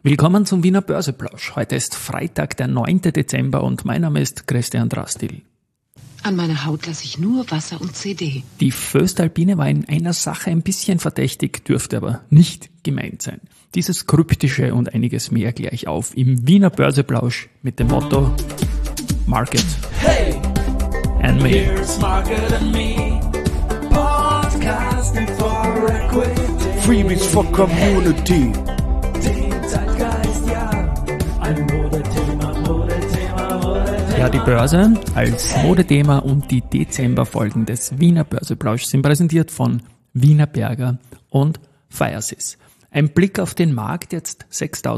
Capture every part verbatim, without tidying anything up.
Willkommen zum Wiener Börseplausch. Heute ist Freitag, der neunte Dezember und mein Name ist Christian Drastil. An meiner Haut lasse ich nur Wasser und C D. Die Voestalpine war in einer Sache ein bisschen verdächtig, dürfte aber nicht gemeint sein. Dieses Kryptische und einiges mehr gleich auf im Wiener Börseplausch mit dem Motto Market Hey, and Me. here's Market and Me, podcasting for equity. Freebies for Community. Den Zeitgeist, ja, ein Modethema, Modethema, Modethema. Ja, die Börse als Modethema und die Dezemberfolgen des Wiener Börseplausch sind präsentiert von Wienerberger und Firesys. Ein Blick auf den Markt, jetzt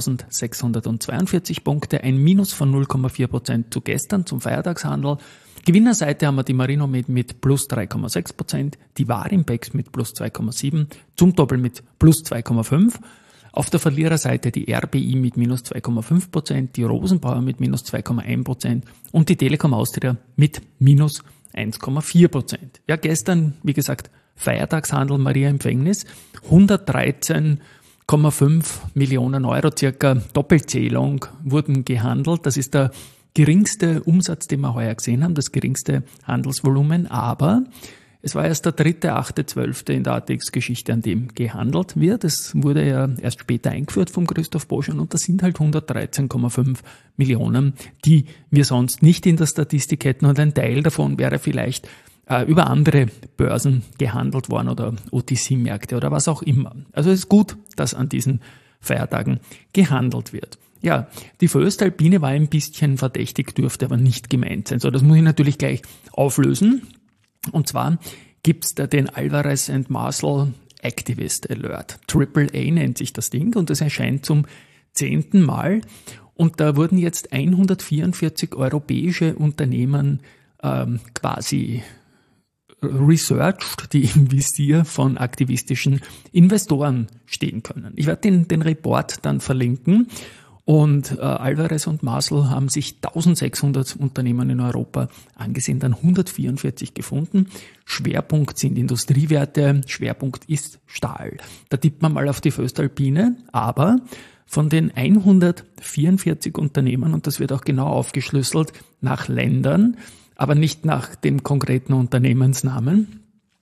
sechstausendsechshundertzweiundvierzig Punkte, ein Minus von null Komma vier Prozent zu gestern zum Feiertagshandel. Gewinnerseite haben wir die Marinomed mit plus drei Komma sechs Prozent, die Warimpex mit plus zwei Komma sieben, zum Doppel mit plus zwei Komma fünf. Auf der Verliererseite die R B I mit minus zwei Komma fünf Prozent, die Rosenbauer mit minus zwei Komma eins Prozent und die Telekom Austria mit minus eins Komma vier Prozent. Ja, gestern, wie gesagt, Feiertagshandel, Maria Empfängnis, hundertdreizehn Komma fünf Millionen Euro, circa Doppelzählung wurden gehandelt. Das ist der geringste Umsatz, den wir heuer gesehen haben, das geringste Handelsvolumen, aber es war erst der dritte, achte, zwölfte in der A T X-Geschichte, an dem gehandelt wird. Es wurde ja erst später eingeführt vom Christoph Boschan und das sind halt hundertdreizehn Komma fünf Millionen, die wir sonst nicht in der Statistik hätten und ein Teil davon wäre vielleicht äh, über andere Börsen gehandelt worden oder O T C-Märkte oder was auch immer. Also es ist gut, dass an diesen Feiertagen gehandelt wird. Ja, die Voestalpine war ein bisschen verdächtig, dürfte aber nicht gemeint sein. So, das muss ich natürlich gleich auflösen. Und zwar gibt's da den Alvarez and Marsal Activist Alert. Triple A nennt sich das Ding und das erscheint zum zehnten Mal. Und da wurden jetzt hundertvierundvierzig europäische Unternehmen ähm, quasi researched, die im Visier von aktivistischen Investoren stehen können. Ich werde den, den Report dann verlinken. Und äh, Alvarez und Marsal haben sich eintausendsechshundert Unternehmen in Europa angesehen, dann hundertvierundvierzig gefunden. Schwerpunkt sind Industriewerte, Schwerpunkt ist Stahl. Da tippt man mal auf die Voestalpine, aber von den hundertvierundvierzig Unternehmen, und das wird auch genau aufgeschlüsselt, nach Ländern, aber nicht nach dem konkreten Unternehmensnamen,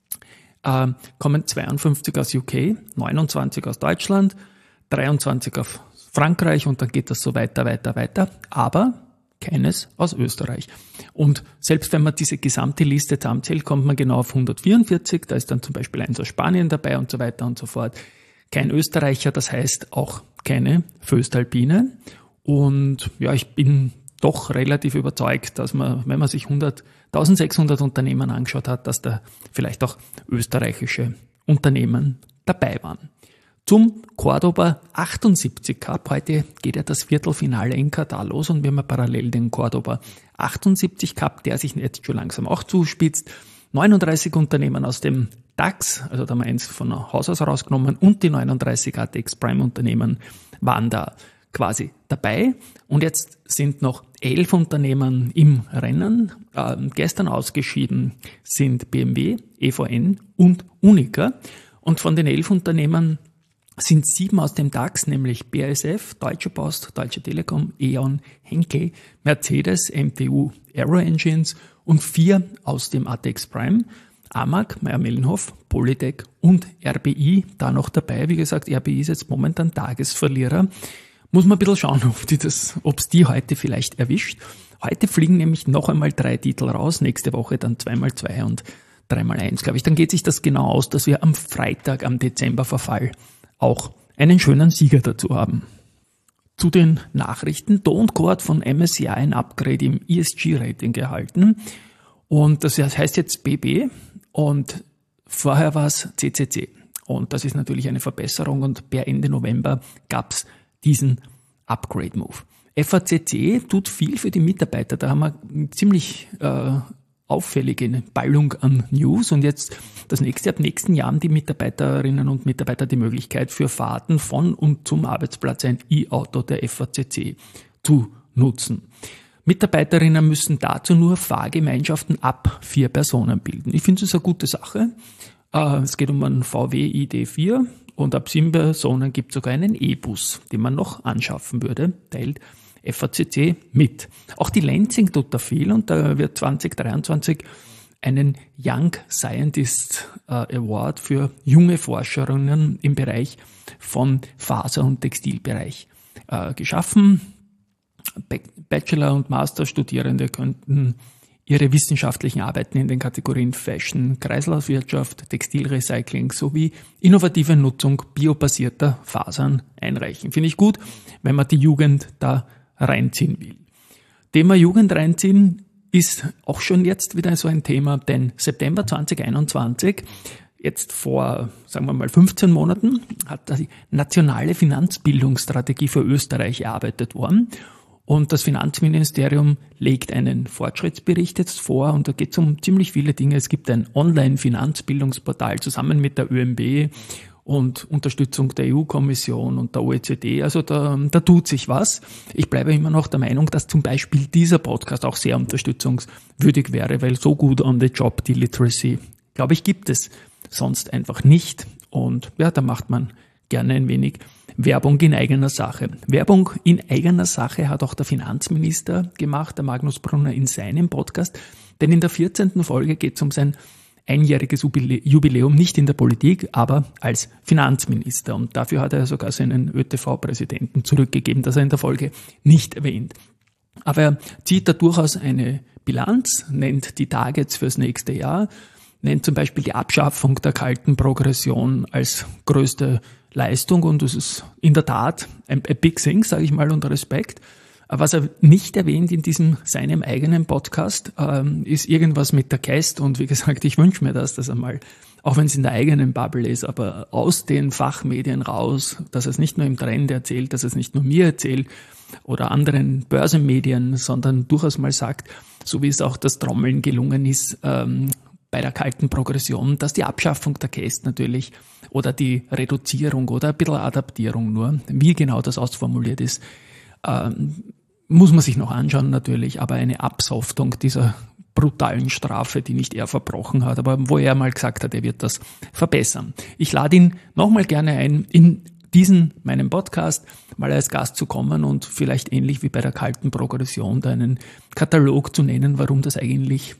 äh, kommen zweiundfünfzig aus U K, neunundzwanzig aus Deutschland, dreiundzwanzig auf Frankreich und dann geht das so weiter, weiter, weiter, aber keines aus Österreich. Und selbst wenn man diese gesamte Liste zusammenzählt, kommt man genau auf hundertvierundvierzig, da ist dann zum Beispiel eins aus Spanien dabei und so weiter und so fort. Kein Österreicher, das heißt auch keine Voestalpine. Und ja, ich bin doch relativ überzeugt, dass man, wenn man sich eintausendsechshundert Unternehmen angeschaut hat, dass da vielleicht auch österreichische Unternehmen dabei waren. Zum Cordoba achtundsiebzig Cup. Heute geht ja das Viertelfinale in Katar los und wir haben parallel den Cordoba achtundsiebzig Cup, der sich jetzt schon langsam auch zuspitzt. neununddreißig Unternehmen aus dem DAX, also da haben wir eins von Haus aus rausgenommen und die neununddreißig A T X Prime Unternehmen waren da quasi dabei. Und jetzt sind noch elf Unternehmen im Rennen. Äh, gestern ausgeschieden sind B M W, E V N und Unica. Und von den elf Unternehmen sind sieben aus dem DAX, nämlich B A S F, Deutsche Post, Deutsche Telekom, E.ON, Henkel, Mercedes, M T U, Aero Engines und vier aus dem A T X Prime, A M A G, Mayr-Melnhof, Polytech und R B I da noch dabei. Wie gesagt, R B I ist jetzt momentan Tagesverlierer. Muss man ein bisschen schauen, ob die das, ob's die heute vielleicht erwischt. Heute fliegen nämlich noch einmal drei Titel raus, nächste Woche dann zweimal zwei und dreimal eins, glaube ich. Dann geht sich das genau aus, dass wir am Freitag, am Dezemberverfall auch einen schönen Sieger dazu haben. Zu den Nachrichten. Do und Co hat von M S C I ein Upgrade im E S G-Rating erhalten. Und das heißt jetzt B B und vorher war es C C C. Und das ist natürlich eine Verbesserung und per Ende November gab es diesen Upgrade-Move. F A C C tut viel für die Mitarbeiter. Da haben wir ziemlich äh, auffällige Ballung an News und jetzt das nächste, ab nächsten Jahr haben die Mitarbeiterinnen und Mitarbeiter die Möglichkeit für Fahrten von und zum Arbeitsplatz ein E-Auto der F A C C zu nutzen. Mitarbeiterinnen müssen dazu nur Fahrgemeinschaften ab vier Personen bilden. Ich finde es eine gute Sache. Es geht um einen V W I D vier und ab sieben Personen gibt es sogar einen E-Bus, den man noch anschaffen würde, teilt F A C C mit. Auch die Lenzing tut da viel und da wird zwanzig dreiundzwanzig einen Young Scientist Award für junge Forscherinnen im Bereich von Faser- und Textilbereich geschaffen. Bachelor- und Masterstudierende könnten ihre wissenschaftlichen Arbeiten in den Kategorien Fashion, Kreislaufwirtschaft, Textilrecycling sowie innovative Nutzung biobasierter Fasern einreichen. Finde ich gut, wenn man die Jugend da reinziehen will. Thema Jugend reinziehen ist auch schon jetzt wieder so ein Thema, denn September zwanzig einundzwanzig, jetzt vor, sagen wir mal, fünfzehn Monaten, hat die nationale Finanzbildungsstrategie für Österreich erarbeitet worden. Und das Finanzministerium legt einen Fortschrittsbericht jetzt vor und da geht es um ziemlich viele Dinge. Es gibt ein Online-Finanzbildungsportal zusammen mit der Ö M B und Unterstützung der E U-Kommission und der O E C D. Also da, da tut sich was. Ich bleibe immer noch der Meinung, dass zum Beispiel dieser Podcast auch sehr unterstützungswürdig wäre, weil so gut on the job die Literacy, glaube ich, gibt es sonst einfach nicht. Und ja, da macht man gerne ein wenig Werbung in eigener Sache. Werbung in eigener Sache hat auch der Finanzminister gemacht, der Magnus Brunner, in seinem Podcast. Denn in der vierzehnten Folge geht es um sein einjähriges Jubiläum, nicht in der Politik, aber als Finanzminister. Und dafür hat er sogar seinen Ö T V-Präsidenten zurückgegeben, das er in der Folge nicht erwähnt. Aber er zieht da durchaus eine Bilanz, nennt die Targets fürs nächste Jahr, nennt zum Beispiel die Abschaffung der kalten Progression als größte Leistung und das ist in der Tat ein, ein Big Thing, sage ich mal, und Respekt. Was er nicht erwähnt in diesem seinem eigenen Podcast, ähm, ist irgendwas mit der Käst und wie gesagt, ich wünsche mir das, dass er mal, auch wenn es in der eigenen Bubble ist, aber aus den Fachmedien raus, dass er es nicht nur im Trend erzählt, dass er es nicht nur mir erzählt oder anderen Börsenmedien, sondern durchaus mal sagt, so wie es auch das Trommeln gelungen ist, ähm, bei der kalten Progression, dass die Abschaffung der Käst natürlich oder die Reduzierung oder ein bisschen Adaptierung nur, wie genau das ausformuliert ist, ähm, muss man sich noch anschauen natürlich, aber eine Absoftung dieser brutalen Strafe, die nicht er verbrochen hat, aber wo er mal gesagt hat, er wird das verbessern. Ich lade ihn nochmal gerne ein, in diesen, meinem Podcast, mal als Gast zu kommen und vielleicht ähnlich wie bei der kalten Progression da einen Katalog zu nennen, warum das eigentlich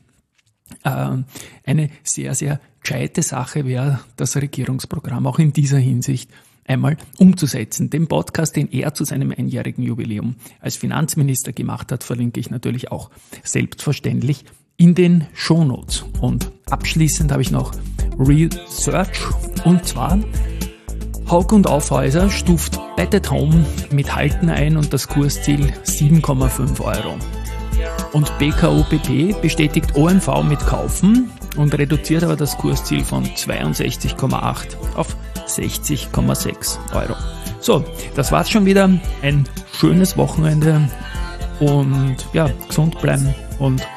eine sehr, sehr gescheite Sache wäre, das Regierungsprogramm auch in dieser Hinsicht einmal umzusetzen. Den Podcast, den er zu seinem einjährigen Jubiläum als Finanzminister gemacht hat, verlinke ich natürlich auch selbstverständlich in den Shownotes. Und abschließend habe ich noch Research und zwar Haug und Aufhäuser stuft Bet at Home mit Halten ein und das Kursziel sieben Komma fünf Euro. Und B K O B P bestätigt O M V mit Kaufen und reduziert aber das Kursziel von zweiundsechzig Komma acht auf sechzig Komma sechs Euro. So, das war's schon wieder. Ein schönes Wochenende und ja, gesund bleiben und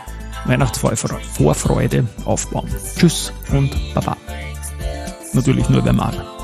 Weihnachtsvorfreude aufbauen. Tschüss und Baba. Natürlich nur wer mag.